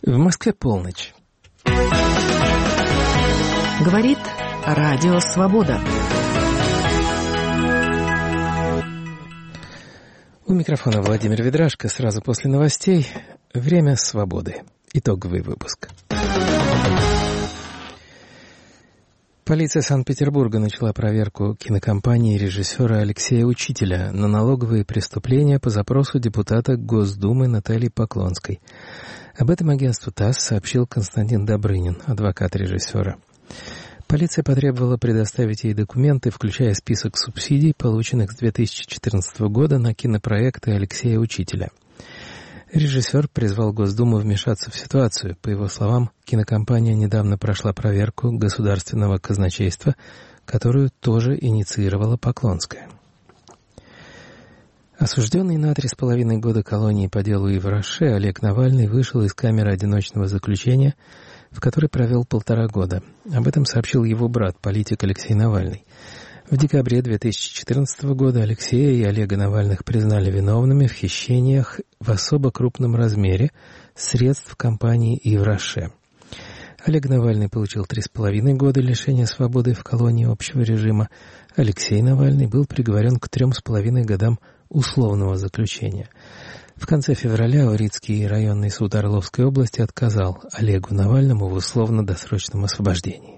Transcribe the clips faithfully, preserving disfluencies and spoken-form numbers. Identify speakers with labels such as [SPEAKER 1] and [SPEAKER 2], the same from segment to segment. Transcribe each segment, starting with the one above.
[SPEAKER 1] В Москве полночь.
[SPEAKER 2] Говорит Радио Свобода.
[SPEAKER 1] У микрофона Владимир Ведрашко. Сразу после новостей «Время свободы». Итоговый выпуск. Полиция Санкт-Петербурга начала проверку кинокомпании режиссера Алексея Учителя на налоговые преступления по запросу депутата Госдумы Натальи Поклонской. Об этом агентству ТАСС сообщил Константин Добрынин, адвокат режиссера. Полиция потребовала предоставить ей документы, включая список субсидий, полученных с две тысячи четырнадцатого года на кинопроекты Алексея Учителя. Режиссер призвал Госдуму вмешаться в ситуацию. По его словам, кинокомпания недавно прошла проверку государственного казначейства, которую тоже инициировала Поклонская. Осужденный на три с половиной года колонии по делу Ивраше Олег Навальный вышел из камеры одиночного заключения, в которой провел полтора года. Об этом сообщил его брат, политик Алексей Навальный. В декабре две тысячи четырнадцатого года Алексея и Олега Навальных признали виновными в хищениях в особо крупном размере средств компании Ивраше. Олег Навальный получил три с половиной года лишения свободы в колонии общего режима. Алексей Навальный был приговорен к трем с половиной годам условного заключения. В конце февраля Урицкий районный суд Орловской области отказал Олегу Навальному в условно-досрочном освобождении.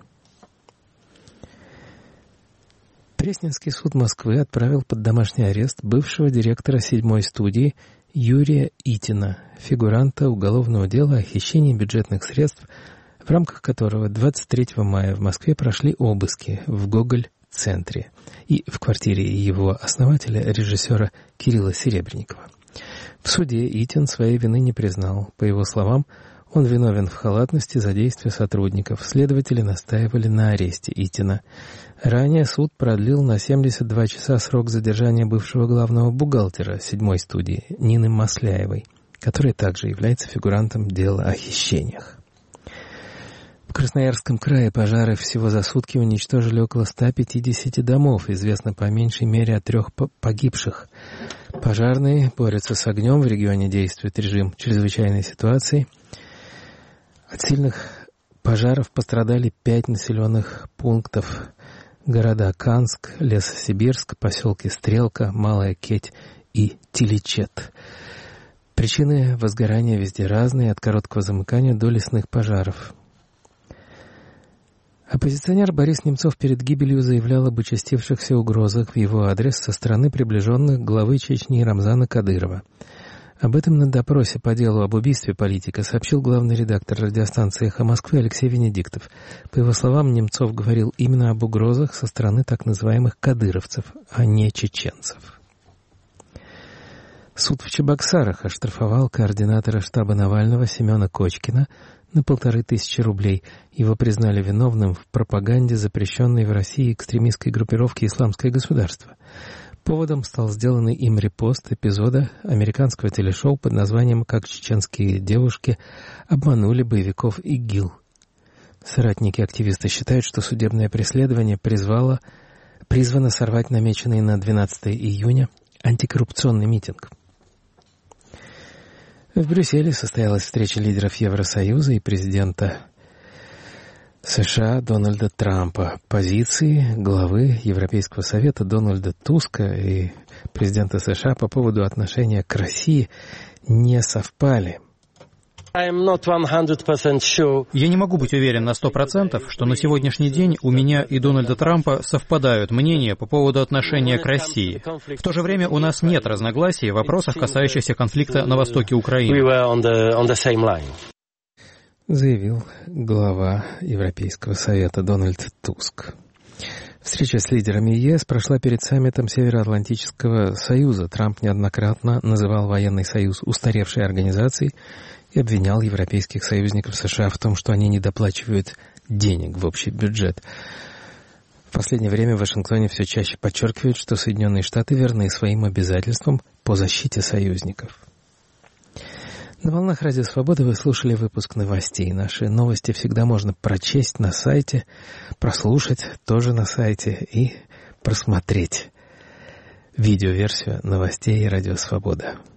[SPEAKER 1] Пресненский суд Москвы отправил под домашний арест бывшего директора седьмой студии Юрия Итина, фигуранта уголовного дела о хищении бюджетных средств, в рамках которого двадцать третьего мая в Москве прошли обыски в Гоголь-центре и в квартире его основателя, режиссера Кирилла Серебренникова. В суде Итин своей вины не признал. По его словам, он виновен в халатности за действия сотрудников. Следователи настаивали на аресте Итина. Ранее суд продлил на семьдесят два часа срок задержания бывшего главного бухгалтера седьмой студии Нины Масляевой, которая также является фигурантом дела о хищениях. В Красноярском крае пожары всего за сутки уничтожили около ста пятидесяти домов, известно по меньшей мере о трех погибших. Пожарные борются с огнем, в регионе действует режим чрезвычайной ситуации. От сильных пожаров пострадали пять населенных пунктов. Города Канск, Лесосибирск, поселки Стрелка, Малая Кеть и Тиличет. Причины возгорания везде разные, от короткого замыкания до лесных пожаров. Оппозиционер Борис Немцов перед гибелью заявлял об участившихся угрозах в его адрес со стороны приближенных главы Чечни Рамзана Кадырова. Об этом на допросе по делу об убийстве политика сообщил главный редактор радиостанции «Эхо Москвы» Алексей Венедиктов. По его словам, Немцов говорил именно об угрозах со стороны так называемых кадыровцев, а не чеченцев. Суд в Чебоксарах оштрафовал координатора штаба Навального Семена Кочкина на полторы тысячи рублей. Его признали виновным в пропаганде запрещенной в России экстремистской группировки «Исламское государство». Поводом стал сделанный им репост эпизода американского телешоу под названием «Как чеченские девушки обманули боевиков ИГИЛ». Соратники активиста считают, что судебное преследование призвало, призвано сорвать намеченный на двенадцатое июня антикоррупционный митинг. В Брюсселе состоялась встреча лидеров Евросоюза и президента США Дональда Трампа. Позиции главы Европейского совета Дональда Туска и президента США по поводу отношения к России не совпали.
[SPEAKER 3] Я не могу быть уверен на сто процентов, что на сегодняшний день у меня и Дональда Трампа совпадают мнения по поводу отношения к России. В то же время у нас нет разногласий в вопросах, касающихся конфликта на востоке Украины.
[SPEAKER 1] Заявил глава Европейского совета Дональд Туск. Встреча с лидерами ЕС прошла перед саммитом Североатлантического союза. Трамп неоднократно называл военный союз устаревшей организацией и обвинял европейских союзников США в том, что они недоплачивают денег в общий бюджет. В последнее время в Вашингтоне все чаще подчеркивают, что Соединенные Штаты верны своим обязательствам по защите союзников. На волнах Радио Свобода вы слушали выпуск новостей. Наши новости всегда можно прочесть на сайте, прослушать тоже на сайте и просмотреть видеоверсию новостей Радио Свобода.